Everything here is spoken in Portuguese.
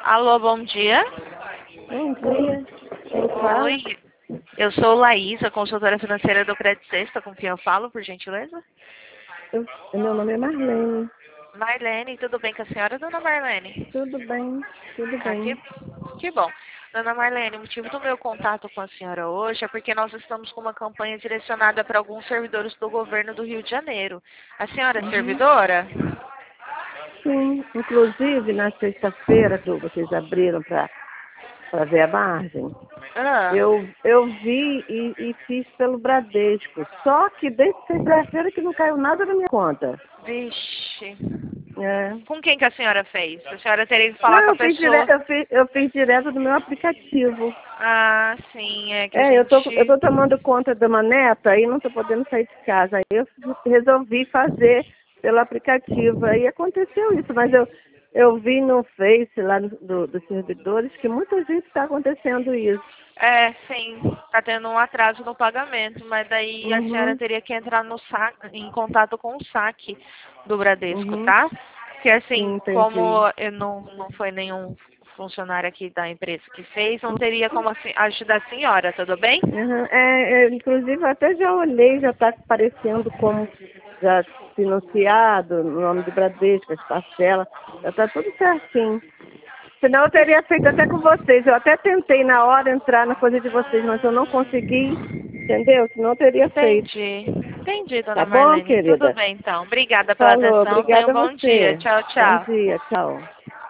Alô, bom dia. Bom dia. Quem fala? Oi, eu sou Laís, a consultora financeira do Credit Sexta, com quem eu falo, por gentileza? Meu nome é Marlene. Marlene, tudo bem com a senhora, dona Marlene? Tudo bem? Tudo Ah, que, bem. que bom. Dona Marlene, o motivo do meu contato com a senhora hoje é porque nós estamos com uma campanha direcionada para alguns servidores do governo do Rio de Janeiro. A senhora é Uhum. servidora? Sim, inclusive na sexta-feira que vocês abriram para ver a margem, Ah, eu vi e fiz pelo Bradesco. Só que desde sexta-feira que não caiu nada na minha conta. vixe. É. Com quem que a senhora fez? A senhora teria que falar Não, com a pessoa. eu fiz direto do meu aplicativo. Ah, sim, é que a Eu gente... tô tomando conta de uma neta e não tô podendo sair de casa. Aí eu resolvi fazer pelo aplicativo. Aí aconteceu isso, mas eu vi no Face lá dos servidores que muita gente está acontecendo isso. É, sim, tá tendo um atraso no pagamento, mas daí a senhora Uhum, teria que entrar no em contato com o saque do Bradesco, uhum, tá? Porque assim, sim, entendi. como eu não foi nenhum funcionário aqui da empresa que fez, não teria como ajudar a senhora, tudo bem? Uhum. Inclusive, eu até já olhei, já está aparecendo como já financiado, no nome do Bradesco, as parcelas, já está tudo certinho. Senão eu teria feito até com vocês. Eu até tentei na hora entrar na coisa de vocês, mas eu não consegui, entendeu? Senão eu teria feito. Entendi. Entendi, Tá dona bom, Marlene. Tudo querida? bem, então. Obrigada pela Falou, atenção. Tenha um obrigada a bom dia. você. Tchau, Bom tchau. dia, tchau.